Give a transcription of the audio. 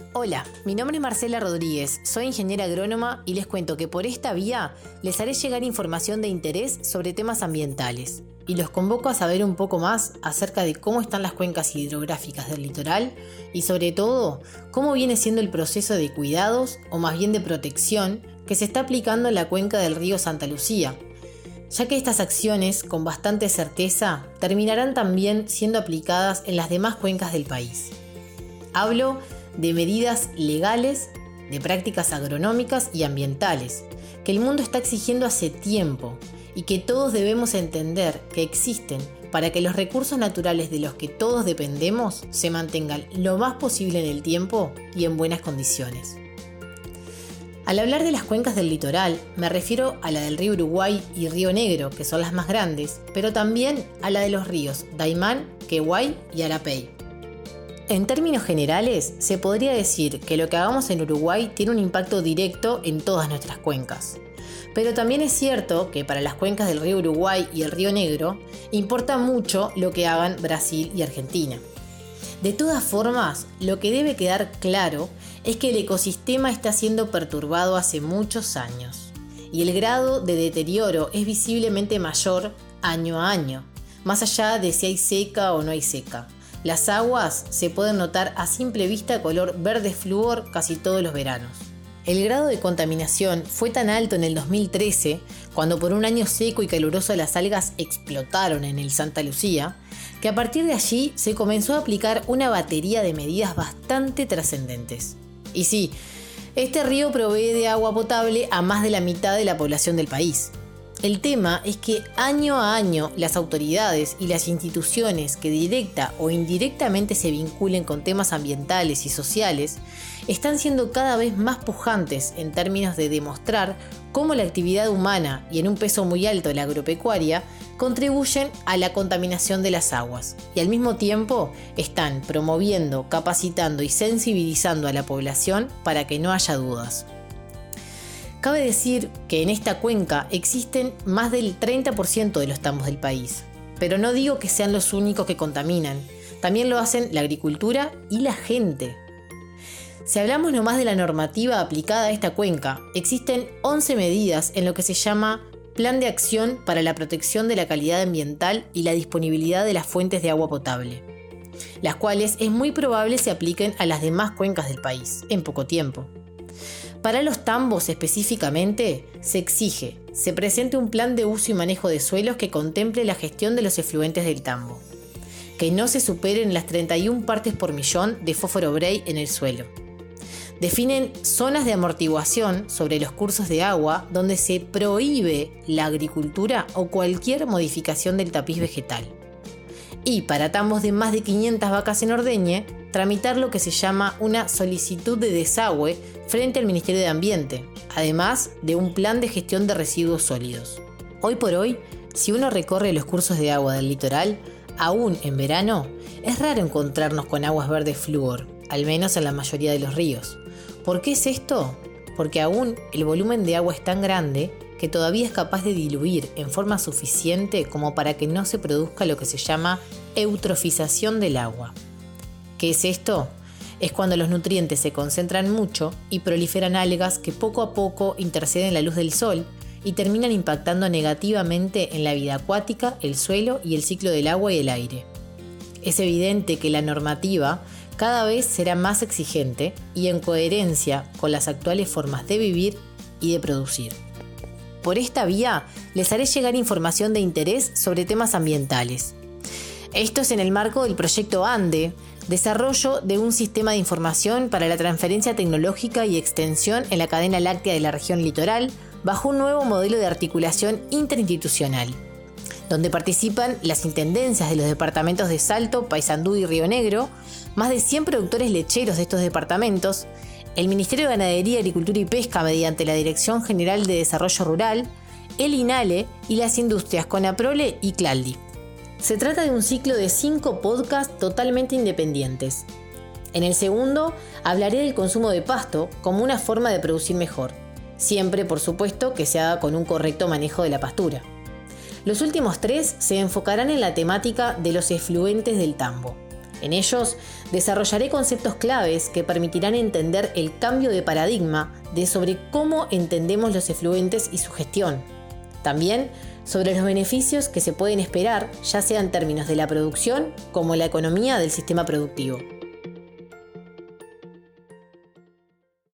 Hola, mi nombre es Marcela Rodríguez, soy ingeniera agrónoma y les cuento que por esta vía les haré llegar información de interés sobre temas ambientales y los convoco a saber un poco más acerca de cómo están las cuencas hidrográficas del litoral y sobre todo cómo viene siendo el proceso de cuidados o más bien de protección que se está aplicando en la cuenca del río Santa Lucía, ya que estas acciones con bastante certeza terminarán también siendo aplicadas en las demás cuencas del país. Hablo de medidas legales, de prácticas agronómicas y ambientales, que el mundo está exigiendo hace tiempo y que todos debemos entender que existen para que los recursos naturales de los que todos dependemos se mantengan lo más posible en el tiempo y en buenas condiciones. Al hablar de las cuencas del litoral, me refiero a la del río Uruguay y Río Negro, que son las más grandes, pero también a la de los ríos Daymán, Queguay y Arapey. En términos generales, se podría decir que lo que hagamos en Uruguay tiene un impacto directo en todas nuestras cuencas. Pero también es cierto que para las cuencas del río Uruguay y el río Negro, importa mucho lo que hagan Brasil y Argentina. De todas formas, lo que debe quedar claro es que el ecosistema está siendo perturbado hace muchos años y el grado de deterioro es visiblemente mayor año a año, más allá de si hay seca o no hay seca. Las aguas se pueden notar a simple vista color verde flúor casi todos los veranos. El grado de contaminación fue tan alto en el 2013, cuando por un año seco y caluroso las algas explotaron en el Santa Lucía, que a partir de allí se comenzó a aplicar una batería de medidas bastante trascendentes. Y sí, este río provee de agua potable a más de la mitad de la población del país. El tema es que año a año las autoridades y las instituciones que directa o indirectamente se vinculen con temas ambientales y sociales están siendo cada vez más pujantes en términos de demostrar cómo la actividad humana y en un peso muy alto la agropecuaria contribuyen a la contaminación de las aguas y al mismo tiempo están promoviendo, capacitando y sensibilizando a la población para que no haya dudas. Cabe decir que en esta cuenca existen más del 30% de los tambos del país, pero no digo que sean los únicos que contaminan, también lo hacen la agricultura y la gente. Si hablamos nomás de la normativa aplicada a esta cuenca, existen 11 medidas en lo que se llama Plan de Acción para la Protección de la Calidad Ambiental y la Disponibilidad de las Fuentes de Agua Potable, las cuales es muy probable se apliquen a las demás cuencas del país en poco tiempo. Para los tambos específicamente, se presente un plan de uso y manejo de suelos que contemple la gestión de los efluentes del tambo, que no se superen las 31 partes por millón de fósforo bray en el suelo. Definen zonas de amortiguación sobre los cursos de agua donde se prohíbe la agricultura o cualquier modificación del tapiz vegetal. Y para tambos de más de 500 vacas en ordeñe, tramitar lo que se llama una solicitud de desagüe frente al Ministerio de Ambiente, además de un plan de gestión de residuos sólidos. Hoy por hoy, si uno recorre los cursos de agua del litoral, aún en verano, es raro encontrarnos con aguas verdes flúor, al menos en la mayoría de los ríos. ¿Por qué es esto? Porque aún el volumen de agua es tan grande que todavía es capaz de diluir en forma suficiente como para que no se produzca lo que se llama eutrofización del agua. ¿Qué es esto? Es cuando los nutrientes se concentran mucho y proliferan algas que poco a poco interceden la luz del sol y terminan impactando negativamente en la vida acuática, el suelo y el ciclo del agua y el aire. Es evidente que la normativa cada vez será más exigente y en coherencia con las actuales formas de vivir y de producir. Por esta vía les haré llegar información de interés sobre temas ambientales. Esto es en el marco del proyecto ANDE, desarrollo de un sistema de información para la transferencia tecnológica y extensión en la cadena láctea de la región litoral, bajo un nuevo modelo de articulación interinstitucional, donde participan las intendencias de los departamentos de Salto, Paysandú y Río Negro, más de 100 productores lecheros de estos departamentos, el Ministerio de Ganadería, Agricultura y Pesca mediante la Dirección General de Desarrollo Rural, el INALE y las industrias Conaprole y Claldi. Se trata de un ciclo de 5 podcasts totalmente independientes. En el segundo, hablaré del consumo de pasto como una forma de producir mejor, siempre, por supuesto, que se haga con un correcto manejo de la pastura. Los últimos 3 se enfocarán en la temática de los efluentes del tambo. En ellos desarrollaré conceptos claves que permitirán entender el cambio de paradigma sobre cómo entendemos los efluentes y su gestión. También sobre los beneficios que se pueden esperar, ya sea en términos de la producción como la economía del sistema productivo.